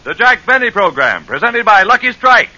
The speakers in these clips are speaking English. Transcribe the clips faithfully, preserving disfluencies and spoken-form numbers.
the Jack Benny Program, presented by Lucky Strike.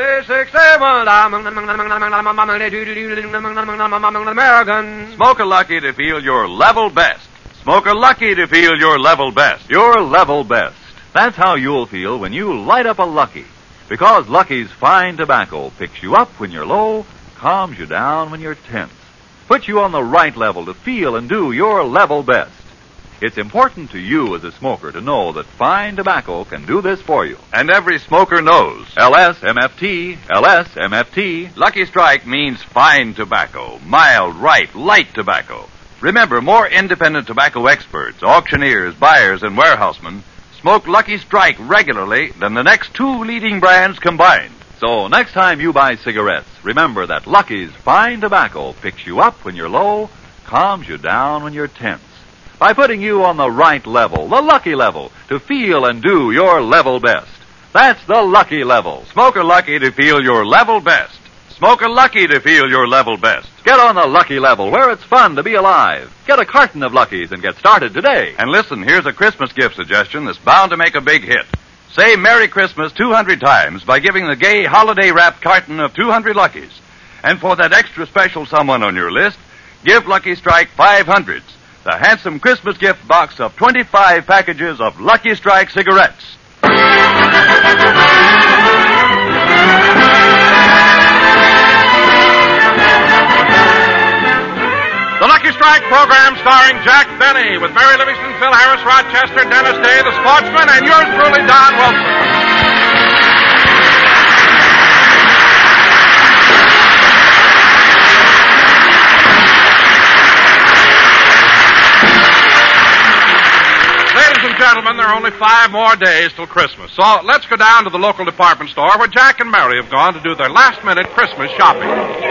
American. Smoke a Lucky to feel your level best. Smoke a Lucky to feel your level best. Your level best. That's how you'll feel when you light up a Lucky. Because Lucky's fine tobacco picks you up when you're low, calms you down when you're tense, puts you on the right level to feel and do your level best. It's important to you as a smoker to know that fine tobacco can do this for you. And every smoker knows. L S M F T, L S M F T. Lucky Strike means fine tobacco, mild, ripe, light tobacco. Remember, more independent tobacco experts, auctioneers, buyers, and warehousemen smoke Lucky Strike regularly than the next two leading brands combined. So next time you buy cigarettes, remember that Lucky's fine tobacco picks you up when you're low, calms you down when you're tense, by putting you on the right level, the Lucky level, to feel and do your level best. That's the Lucky level. Smoke a Lucky to feel your level best. Smoke a Lucky to feel your level best. Get on the Lucky level, where it's fun to be alive. Get a carton of Luckies and get started today. And listen, here's a Christmas gift suggestion that's bound to make a big hit. Say Merry Christmas two hundred times by giving the gay holiday-wrapped carton of two hundred Luckies. And for that extra special someone on your list, give Lucky Strike five hundreds. The handsome Christmas gift box of twenty-five packages of Lucky Strike cigarettes. The Lucky Strike program starring Jack Benny with Mary Livingston, Phil Harris, Rochester, Dennis Day, the Sportsman, and yours truly, Don Wilson. Ladies and gentlemen, there are only five more days till Christmas. So let's go down to the local department store where Jack and Mary have gone to do their last-minute Christmas shopping.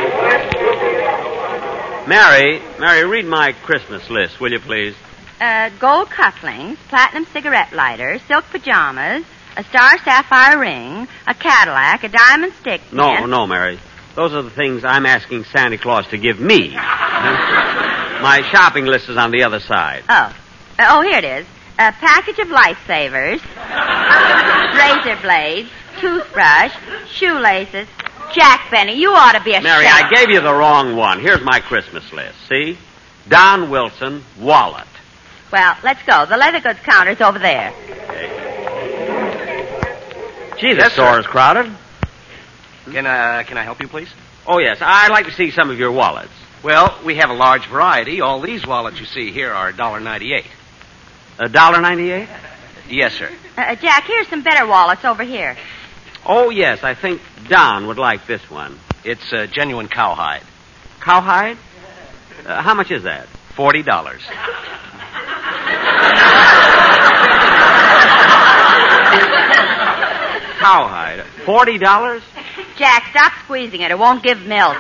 Mary, Mary, read my Christmas list, will you please? Uh, gold cufflinks, platinum cigarette lighter, silk pajamas, a star sapphire ring, a Cadillac, a diamond stick. No, pin. no, Mary. Those are the things I'm asking Santa Claus to give me. My shopping list is on the other side. Oh. Uh, oh, here it is. A package of lifesavers, razor blades, toothbrush, shoelaces. Jack Benny, you ought to be ashamed. Mary, I gave you the wrong one. Here's my Christmas list. See? Don Wilson, wallet. Well, let's go. The leather goods counter's over there. Okay. Gee, the Yes, store sir. is crowded. Can, uh, can I help you, please? Oh, yes. I'd like to see some of your wallets. Well, we have a large variety. All these wallets you see here are one dollar ninety-eight. A dollar ninety-eight? Yes, sir. Uh, Jack, here's some better wallets over here. Oh, yes. I think Don would like this one. It's uh, genuine cowhide. Cowhide? Uh, how much is that? Forty dollars. Cowhide. Forty dollars? Jack, stop squeezing it. It won't give milk.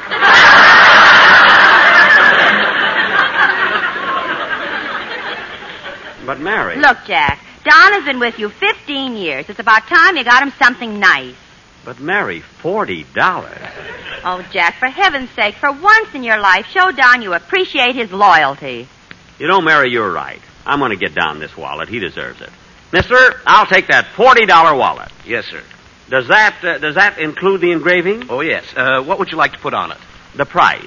But, Mary... Look, Jack, Don has been with you fifteen years. It's about time you got him something nice. But, Mary, forty dollars? Oh, Jack, for heaven's sake, for once in your life, show Don you appreciate his loyalty. You know, Mary, you're right. I'm going to get Don this wallet. He deserves it. Mister, I'll take that forty dollar wallet. Yes, sir. Does that uh, does that include the engraving? Oh, yes. Uh, what would you like to put on it? The price.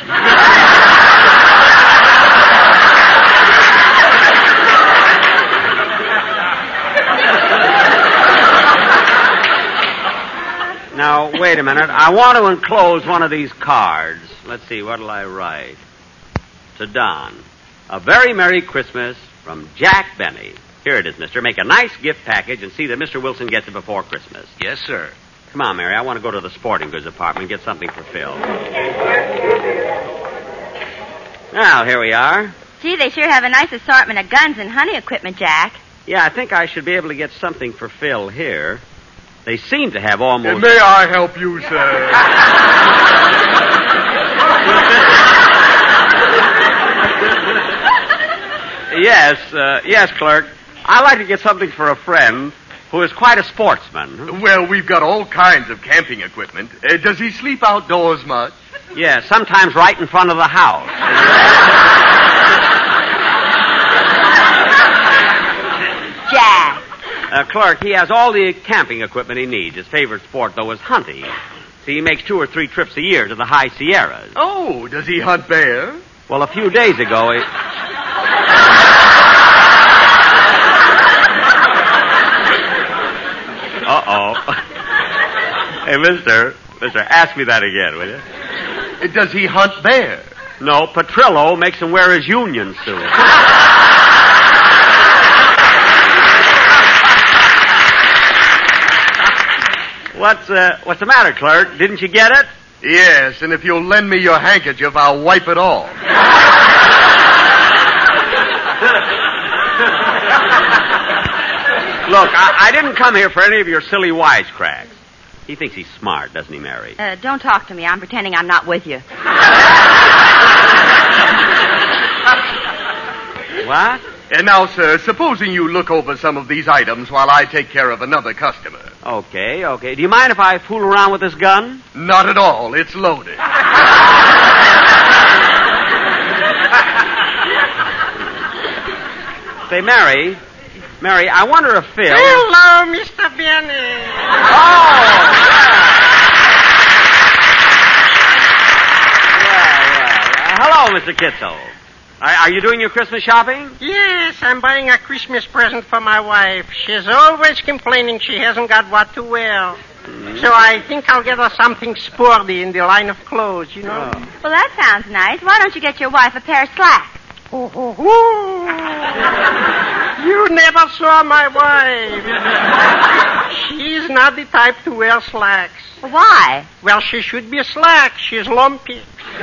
Now, wait a minute. I want to enclose one of these cards. Let's see, what'll I write? To Don. A very Merry Christmas from Jack Benny. Here it is, mister. Make a nice gift package and see that Mister Wilson gets it before Christmas. Yes, sir. Come on, Mary. I want to go to the sporting goods department and get something for Phil. Now, here we are. Gee, they sure have a nice assortment of guns and hunting equipment, Jack. Yeah, I think I should be able to get something for Phil here. They seem to have almost... May I help you, sir? Yes, uh, yes, clerk. I'd like to get something for a friend who is quite a sportsman. Well, we've got all kinds of camping equipment. Uh, does he sleep outdoors much? Yes, sometimes right in front of the house. Jack. Uh, clerk, he has all the camping equipment he needs. His favorite sport, though, is hunting. See, he makes two or three trips a year to the high Sierras. Oh, does he hunt bear? Well, a few days ago, he... Uh-oh. Hey, mister, mister, ask me that again, will you? Uh, Does he hunt bear? No, Petrillo makes him wear his union suit. What's, uh, what's the matter, clerk? Didn't you get it? Yes, and if you'll lend me your handkerchief, I'll wipe it off. Look, I, I didn't come here for any of your silly wisecracks. He thinks he's smart, doesn't he, Mary? Uh, don't talk to me. I'm pretending I'm not with you. What? And now, sir, supposing you look over some of these items while I take care of another customer. Okay, okay. Do you mind if I fool around with this gun? Not at all. It's loaded. Say, Mary, Mary, I wonder if Phil... Hello, Mister Benny. Oh, yeah. Well, well. Uh, hello, Mister Kitzel. Are, are you doing your Christmas shopping? Yes, I'm buying a Christmas present for my wife. She's always complaining she hasn't got what to wear. Mm. So I think I'll get her something sporty in the line of clothes, you know. Oh. Well, that sounds nice. Why don't you get your wife a pair of slacks? Oh, oh, oh. You never saw my wife. She's not the type to wear slacks. Why? Well, she should be a slack. She's lumpy.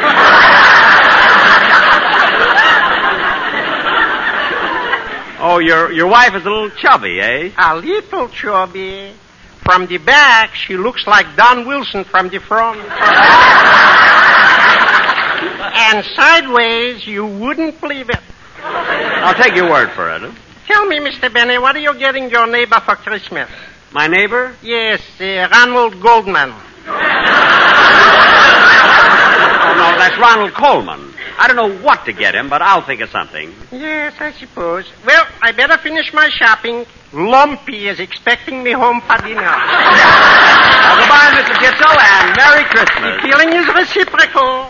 Oh, your your wife is a little chubby, eh? A little chubby. From the back, she looks like Don Wilson from the front. And sideways, you wouldn't believe it. I'll take your word for it. Huh? Tell me, Mister Benny, what are you getting your neighbor for Christmas? My neighbor? Yes, uh, Ronald Goldman. Oh, no, that's Ronald Coleman. I don't know what to get him, but I'll think of something. Yes, I suppose. Well, I better finish my shopping. Lumpy is expecting me home for dinner. Well, goodbye, Mister Kitzel, and Merry Christmas. The feeling is reciprocal.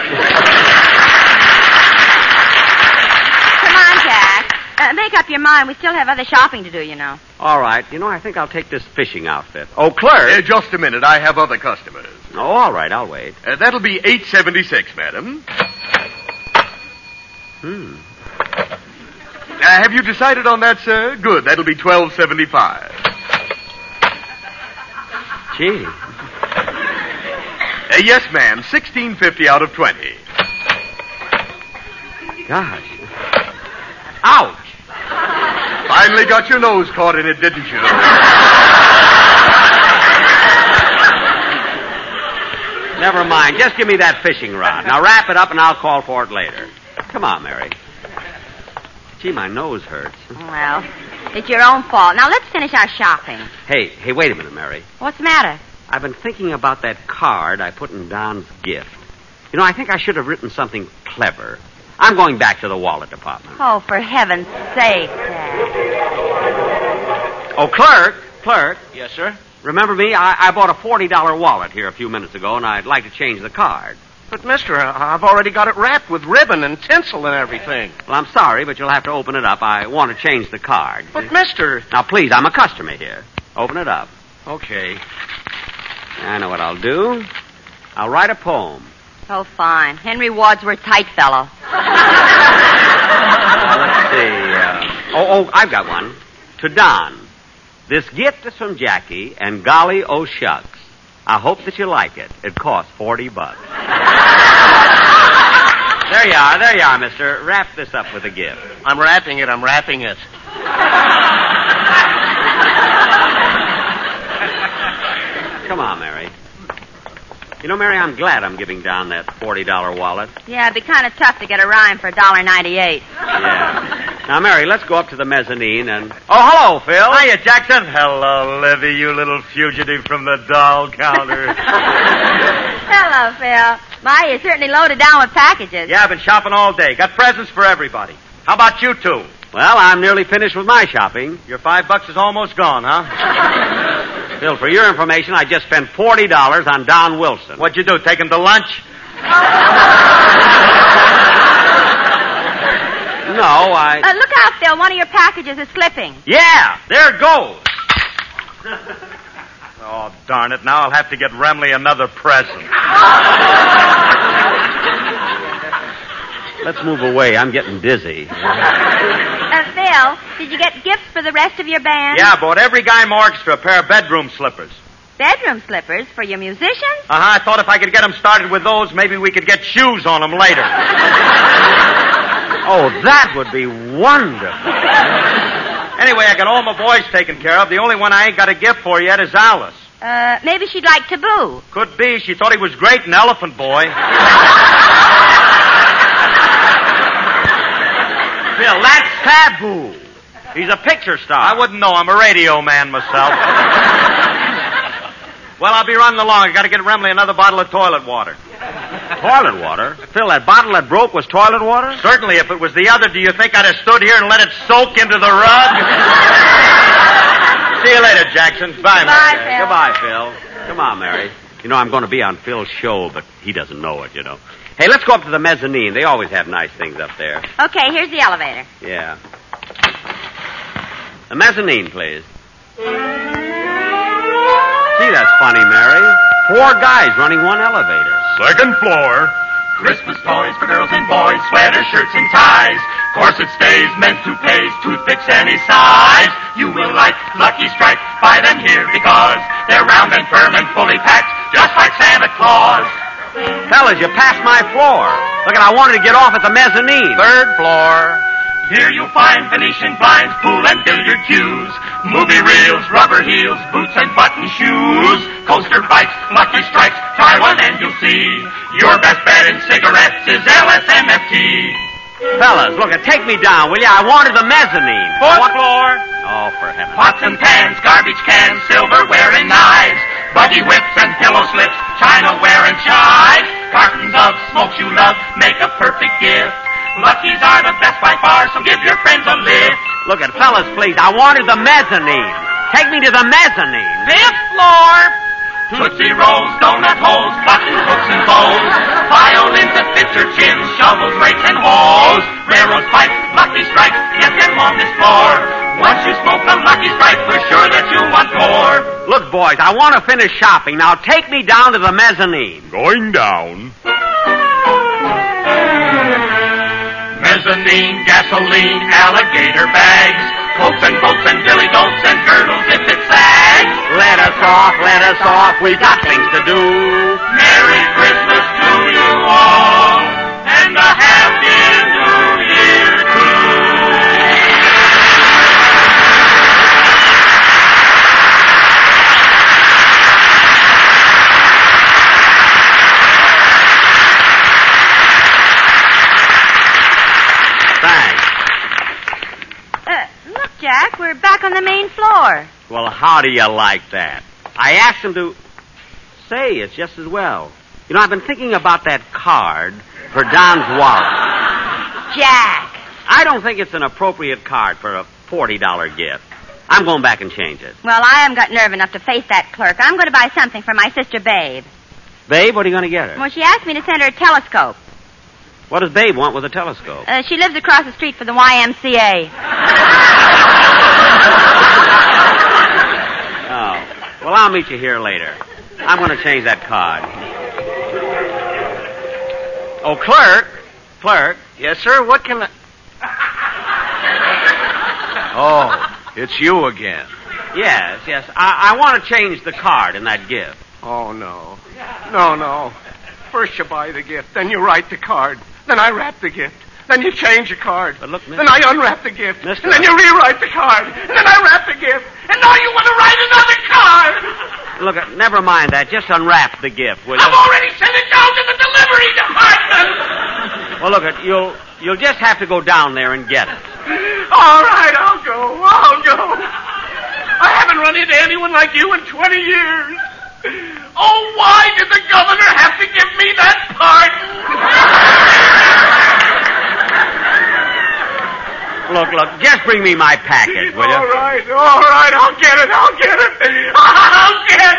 Come on, Jack. Uh, make up your mind. We still have other shopping to do, you know. All right. You know, I think I'll take this fishing outfit. Oh, clerk. Uh, just a minute. I have other customers. Oh, all right. I'll wait. Uh, that'll be eight seventy-six, madam. Hmm. Uh, have you decided on that, sir? Good. That'll be twelve seventy-five. Gee. Uh, yes, ma'am. sixteen fifty out of twenty. Gosh. Ouch. Finally got your nose caught in it, didn't you? Never mind. Just give me that fishing rod. Now wrap it up and I'll call for it later. Come on, Mary. Gee, my nose hurts. Well, it's your own fault. Now, let's finish our shopping. Hey, hey, wait a minute, Mary. What's the matter? I've been thinking about that card I put in Don's gift. You know, I think I should have written something clever. I'm going back to the wallet department. Oh, for heaven's sake, Jack. Oh, clerk, clerk. Yes, sir? Remember me? I, I bought a forty dollar wallet here a few minutes ago, and I'd like to change the card. But, mister, I've already got it wrapped with ribbon and tinsel and everything. Well, I'm sorry, but you'll have to open it up. I want to change the card. But, mister... Now, please, I'm a customer here. Open it up. Okay. I know what I'll do. I'll write a poem. Oh, fine. Henry Wadsworth Tightfellow. Now, let's see. Uh, oh, oh, I've got one. To Don. This gift is from Jackie, and golly, oh, shucks. I hope that you like it. It costs forty bucks. There you are, there you are, mister. Wrap this up with a gift. I'm wrapping it, I'm wrapping it. Come on, Mary. You know, Mary, I'm glad I'm giving Don that forty dollar wallet. Yeah, it'd be kind of tough to get a rhyme for a dollar ninety-eight. Yeah. Now, Mary, let's go up to the mezzanine and... Oh, hello, Phil. Hiya, Jackson. Hello, Livy, you little fugitive from the doll counter. Hello, Phil. My, you're certainly loaded down with packages. Yeah, I've been shopping all day. Got presents for everybody. How about you two? Well, I'm nearly finished with my shopping. Your five bucks is almost gone, huh? Phil, for your information, I just spent forty dollars on Don Wilson. What'd you do, take him to lunch? No, I... Uh, look out, Phil. One of your packages is slipping. Yeah, there it goes. Oh, darn it. Now I'll have to get Remley another present. Let's move away. I'm getting dizzy. Uh, Phil, did you get gifts for the rest of your band? Yeah, I bought every guy more extra a pair of bedroom slippers. Bedroom slippers for your musicians? Uh-huh. I thought if I could get them started with those, maybe we could get shoes on them later. Oh, that would be wonderful. Anyway, I got all my boys taken care of. The only one I ain't got a gift for yet is Alice. Uh, maybe she'd like Taboo. Could be. She thought he was great in Elephant Boy. Phil, that's Taboo. He's a picture star. I wouldn't know. I'm a radio man myself. Well, I'll be running along. I got to get Remley another bottle of toilet water. Toilet water? Phil, that bottle that broke was toilet water? Certainly. If it was the other, do you think I'd have stood here and let it soak into the rug? See you later, Jackson. Bye, Bye, Mary. Phil. Goodbye, Phil. Come on, Mary. You know, I'm going to be on Phil's show, but he doesn't know it, you know. Hey, let's go up to the mezzanine. They always have nice things up there. Okay, here's the elevator. Yeah. The mezzanine, please. Gee, that's funny, Mary. Four guys running one elevator. Second floor. Christmas toys for girls and boys, sweaters, shirts, and ties. Corset stays, men's toupees, toothpicks any size. You will like Lucky Strike. Buy them here because they're round and firm and fully packed, just like Santa Claus. Fellas, you passed my floor. Look, I wanted to get off at the mezzanine. Third floor. Here you'll find Venetian blinds, pool and billiard cues, movie reels, rubber heels, boots and button shoes, coaster bikes, Lucky Strikes. Try one and you'll see your best bet in cigarettes is L S M F T. Fellas, look, take me down, will you? I wanted the mezzanine. Fourth What? floor. Oh, for heaven's sake. Pots and pans, garbage cans, silverware and knives, buggy whips and pillow slips, chinaware and chives, cartons of smokes you love make a perfect gift. Luckies are the best by far, so give your friends a lift. Look at fellas, please. I wanted the mezzanine. Take me to the mezzanine. Fifth floor. Tootsie Rolls, donut holes, button hooks and bows, violins that fit your chins, shovels, rakes, and hoes, railroad pipes, Lucky Strikes, get them on this floor. Once you smoke a Lucky Strike, we're sure that you'll want more. Look, boys, I want to finish shopping. Now take me down to the mezzanine. Going down. Mezzanine, gasoline, alligator bags, coats and boats and dilly goats and girdles if it sags. Let us off, let us off. We got things to do. Merry Christmas to you all, and a Happy New Year too. Thanks. Uh, look, Jack, we're back on the main floor. Well, how do you like that? I asked him to say it's just as well. You know, I've been thinking about that card for Don's wallet. Jack. I don't think it's an appropriate card for a forty dollar gift. I'm going back and change it. Well, I haven't got nerve enough to face that clerk. I'm going to buy something for my sister, Babe. Babe, what are you going to get her? Well, she asked me to send her a telescope. What does Babe want with a telescope? Uh, she lives across the street from the Y M C A. Oh. Well, I'll meet you here later. I'm going to change that card. Oh, clerk. Clerk. Yes, sir. What can I... Oh, it's you again. Yes, yes. I, I want to change the card in that gift. Oh, no. No, no. First you buy the gift, then you write the card, then I wrap the gift, then you change the card. But look, then I unwrap the gift, Mister and then you rewrite the card, and then I wrap the gift, and now you want to write another card! Look, uh, never mind that. Just unwrap the gift, will you? I've already sent it down to the delivery department! Well, look, uh, you'll you'll just have to go down there and get it. All right, I'll go, I'll go. I haven't run into anyone like you in twenty years. Oh, why did the governor have to give me that pardon? Look, look, just bring me my package, will you? All right, all right, I'll get it, I'll get it. I'll get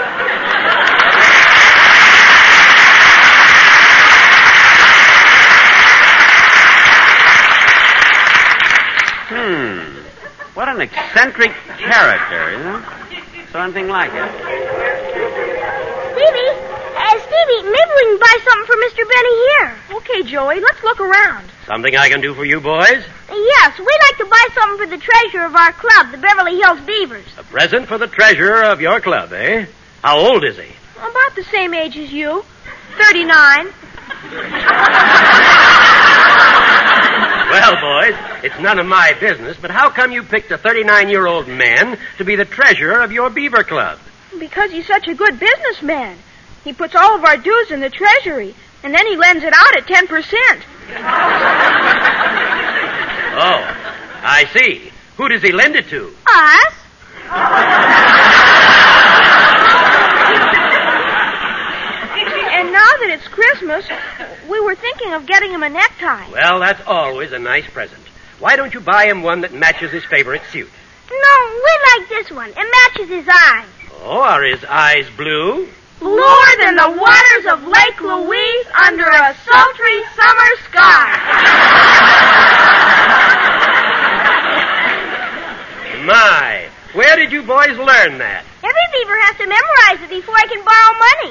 it. Hmm. What an eccentric character, you know? Something like it. Stevie, uh, Stevie, maybe we can buy something for Mister Benny here. Okay, Joey, let's look around. Something I can do for you boys? Yes, we'd like to buy something for the treasurer of our club, the Beverly Hills Beavers. A present for the treasurer of your club, eh? How old is he? About the same age as you. Thirty-nine. Well, boys, it's none of my business, but how come you picked a thirty-nine-year-old man to be the treasurer of your beaver club? Because he's such a good businessman. He puts all of our dues in the treasury, and then he lends it out at ten percent. Oh, I see. Who does he lend it to? Us? And now that it's Christmas, we were thinking of getting him a necktie. Well, that's always a nice present. Why don't you buy him one that matches his favorite suit? No, we like this one. It matches his eyes. Oh, are his eyes blue? Bluer than the waters of Lake Louise under a sultry summer sky. My, where did you boys learn that? Every beaver has to memorize it before I can borrow money.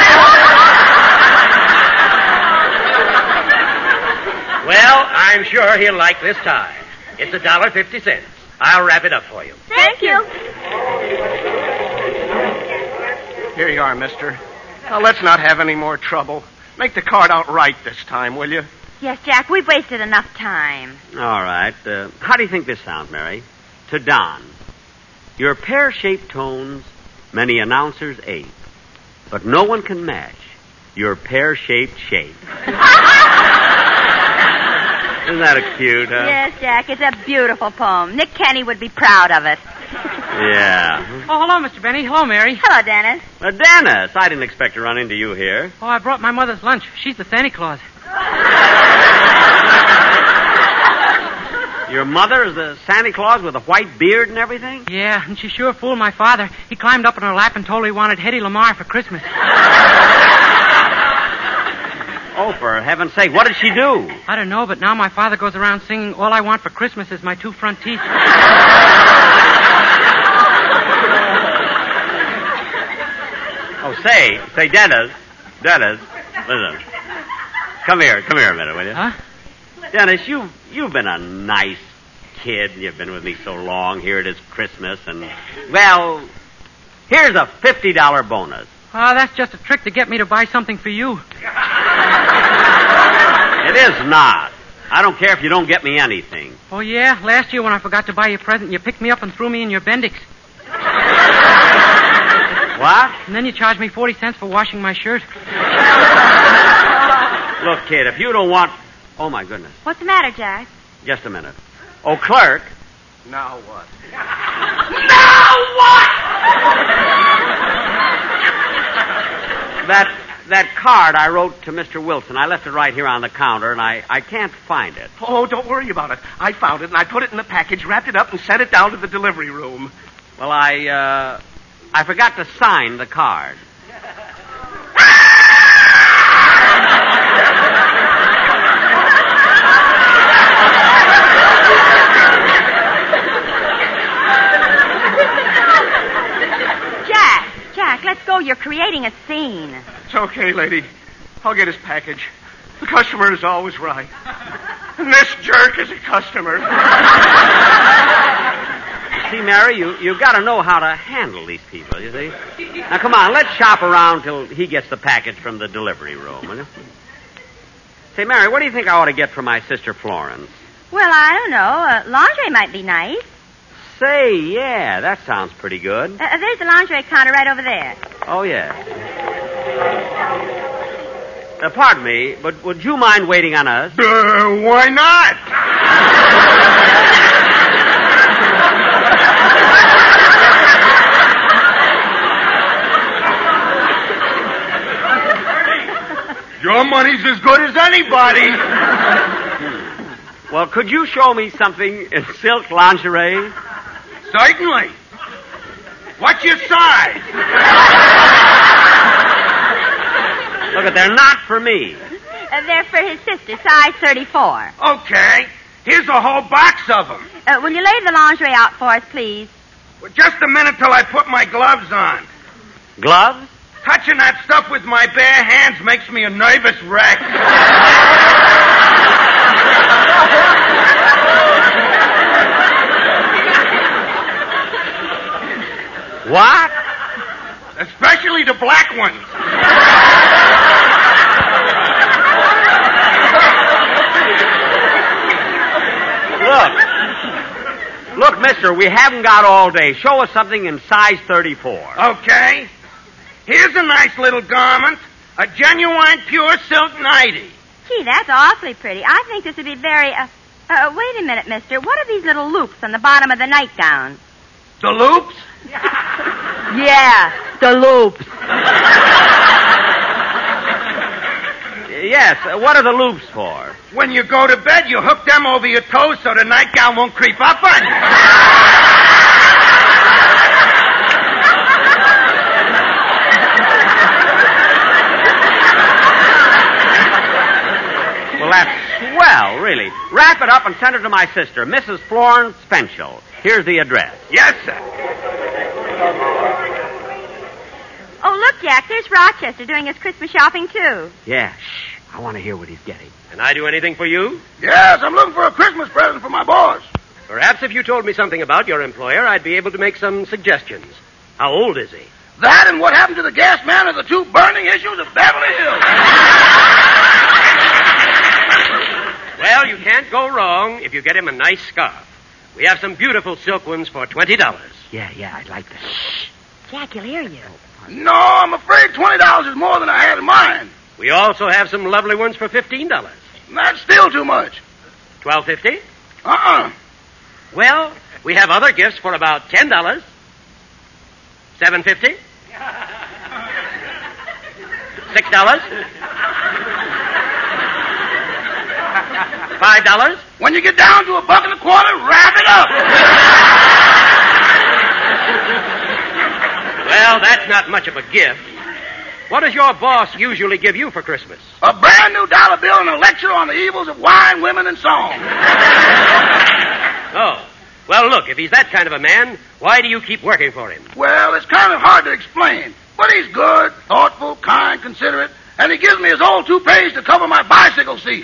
Well, I'm sure he'll like this tie. It's a dollar fifty cents. I'll wrap it up for you. Thank you. Here you are, mister. Now, let's not have any more trouble. Make the card out right this time, will you? Yes, Jack, we've wasted enough time. All right. Uh, how do you think this sounds, Mary? To Don. Your pear-shaped tones, many announcers ape, but no one can match your pear-shaped shape. Isn't that a cute, huh? Yes, Jack, it's a beautiful poem. Nick Kenny would be proud of it. Yeah. Oh, hello, Mister Benny. Hello, Mary. Hello, Dennis. Uh, Dennis, I didn't expect to run into you here. Oh, I brought my mother's lunch. She's the Santa Claus. Your mother is the Santa Claus with a white beard and everything? Yeah, and she sure fooled my father. He climbed up in her lap and told her he wanted Hedy Lamarr for Christmas. Oh, for heaven's sake, what did she do? I don't know, but now my father goes around singing, all I want for Christmas is my two front teeth. Oh, say, say, Dennis, Dennis, listen. Come here, come here a minute, will you? Huh? Dennis, you, you've been a nice kid. You've been with me so long. Here it is Christmas, and, well, here's a fifty dollar bonus. Oh, that's just a trick to get me to buy something for you. It is not. I don't care if you don't get me anything. Oh, yeah? Last year when I forgot to buy you a present, you picked me up and threw me in your Bendix. What? And then you charged me forty cents for washing my shirt. Look, kid, if you don't want... Oh, my goodness. What's the matter, Jack? Just a minute. Oh, clerk. Now what? Now what? That that card I wrote to Mister Wilson, I left it right here on the counter, and I, I can't find it. Oh, don't worry about it. I found it, and I put it in the package, wrapped it up, and sent it down to the delivery room. Well, I, uh, I forgot to sign the card. Jack, Jack, let's go. You're creating a scene. It's okay, lady. I'll get his package. The customer is always right. And this jerk is a customer. See, Mary, you, you've got to know how to handle these people, you see. Now, come on, let's shop around till he gets the package from the delivery room, will you? Say, Mary, what do you think I ought to get for my sister Florence? Well, I don't know. Uh, lingerie might be nice. Say, yeah, that sounds pretty good. Uh, there's the lingerie counter right over there. Oh, yeah. Uh, pardon me, but would you mind waiting on us? Uh, why not? Your money's as good as anybody. Well, could you show me something in silk lingerie? Certainly. What's your size? Look, at they're not for me. Uh, they're for his sister, size thirty-four. Okay. Here's a whole box of them. Uh, will you lay the lingerie out for us, please? Well, just a minute till I put my gloves on. Gloves? Touching that stuff with my bare hands makes me a nervous wreck. What? Especially the black ones. Look. Look, mister, we haven't got all day. Show us something in size thirty-four. Okay. Here's a nice little garment. A genuine pure silk nightie. Gee, that's awfully pretty. I think this would be very... Uh, uh, wait a minute, mister. What are these little loops on the bottom of the nightgown? The loops? Yeah, the loops. Yes, uh, what are the loops for? When you go to bed, you hook them over your toes so the nightgown won't creep up on you. Well, that's swell, really. Wrap it up and send it to my sister, Missus Florence Spenchel. Here's the address. Yes, sir. Oh, look, Jack, there's Rochester doing his Christmas shopping, too. Yeah, shh. I want to hear what he's getting. Can I do anything for you? Yes, I'm looking for a Christmas present for my boss. Perhaps if you told me something about your employer, I'd be able to make some suggestions. How old is he? That and what happened to the gas man are the two burning issues of Beverly Hills. Well, you can't go wrong if you get him a nice scarf. We have some beautiful silk ones for twenty dollars. Yeah, yeah, I'd like that. Shh. Jack, he'll hear you. No, I'm afraid twenty dollars is more than I had in mind. We also have some lovely ones for fifteen dollars. That's still too much. twelve fifty? Uh-uh. Well, we have other gifts for about ten dollars. seven fifty? six dollars? five dollars? When you get down to a buck and a quarter, wrap it up. Well, that's not much of a gift. What does your boss usually give you for Christmas? A brand new dollar bill and a lecture on the evils of wine, women, and song. Oh. Well, look, if he's that kind of a man, why do you keep working for him? Well, it's kind of hard to explain. But he's good, thoughtful, kind, considerate, and he gives me his old toupees to cover my bicycle seat.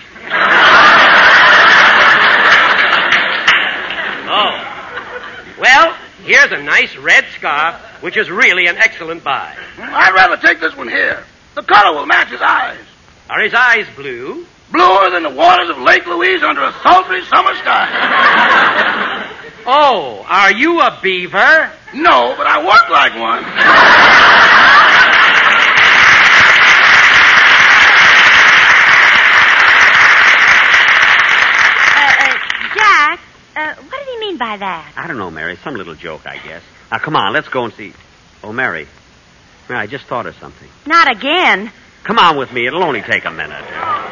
Oh. Well, here's a nice red scarf, which is really an excellent buy. I'd rather take this one here. The color will match his eyes. Are his eyes blue? Bluer than the waters of Lake Louise under a sultry summer sky. Oh, are you a beaver? No, but I walk like one. Uh, uh, Jack, uh, what did he mean by that? I don't know, Mary. Some little joke, I guess. Now, come on, let's go and see. Oh, Mary. Mary, I just thought of something. Not again. Come on with me. It'll only take a minute.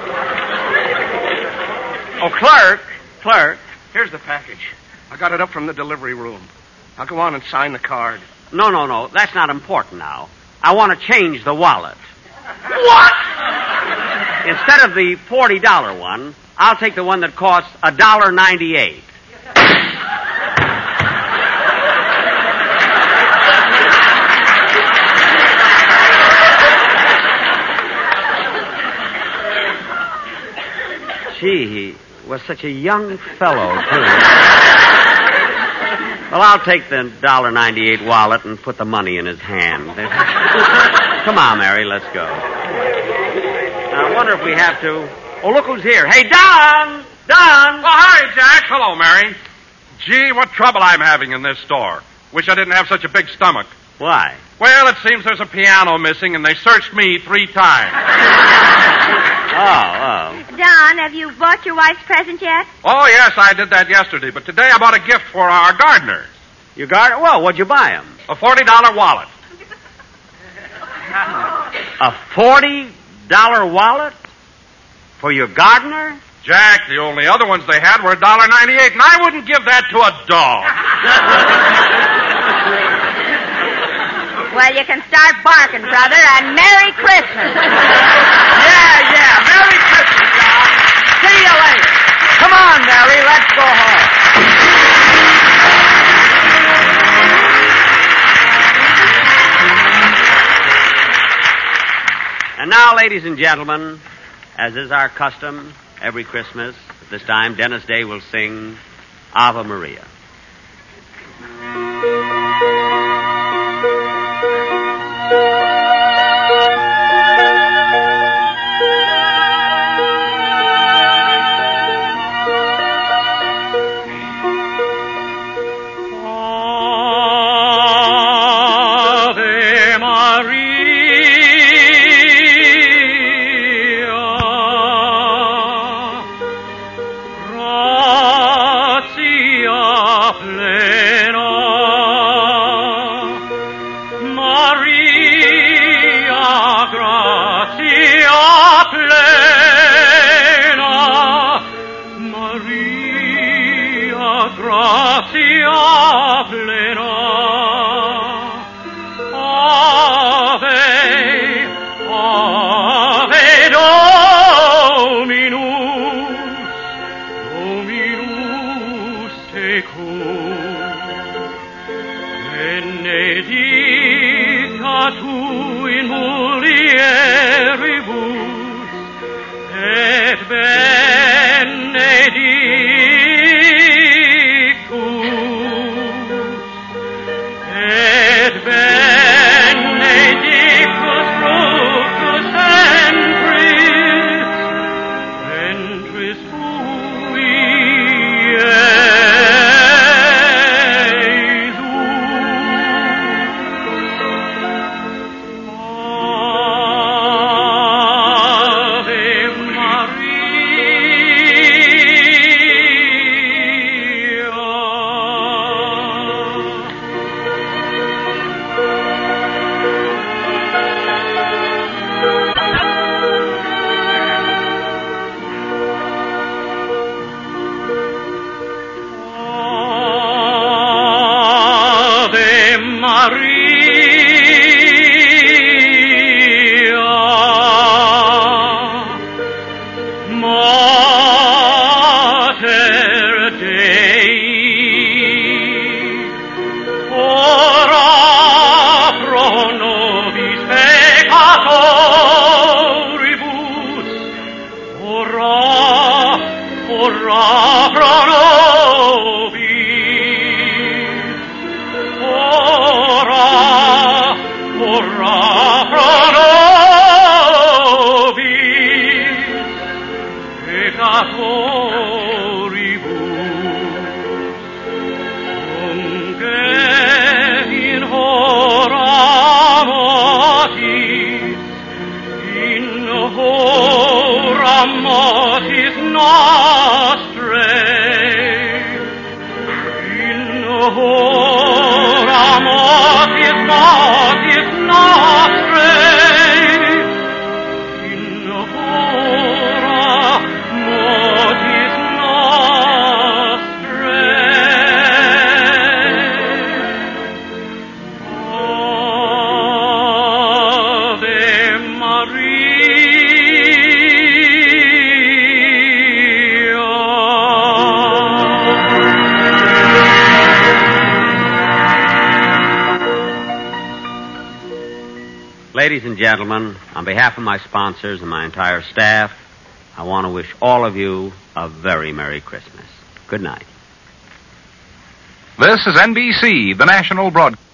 Oh, clerk. Clerk. Here's the package. I got it up from the delivery room. I'll go on and sign the card. No, no, no. That's not important now. I want to change the wallet. What? Instead of the forty dollar one, I'll take the one that costs one dollar and ninety-eight cents. Gee, he was such a young fellow, too. Well, I'll take the one dollar and ninety-eight cents wallet and put the money in his hand. Come on, Mary, let's go. Now, I wonder if we have to... Oh, look who's here. Hey, Don! Don! Oh, hi, Jack. Hello, Mary. Gee, what trouble I'm having in this store. Wish I didn't have such a big stomach. Why? Well, it seems there's a piano missing, and they searched me three times. Oh, oh. Don, have you bought your wife's present yet? Oh, yes, I did that yesterday, but today I bought a gift for our gardener. Your gardener? Well, what'd you buy him? A forty dollar wallet. A forty dollar wallet? For your gardener? Jack, the only other ones they had were a dollar ninety-eight, and I wouldn't give that to a dog. Well, you can start barking, brother, and Merry Christmas. Yeah, yeah. Merry Christmas, John. See you later. Come on, Mary. Let's go home. And now, ladies and gentlemen, as is our custom every Christmas, at this time, Dennis Day will sing Ave Maria. Ladies and gentlemen, on behalf of my sponsors and my entire staff, I want to wish all of you a very Merry Christmas. Good night. This is N B C, the national broadcast.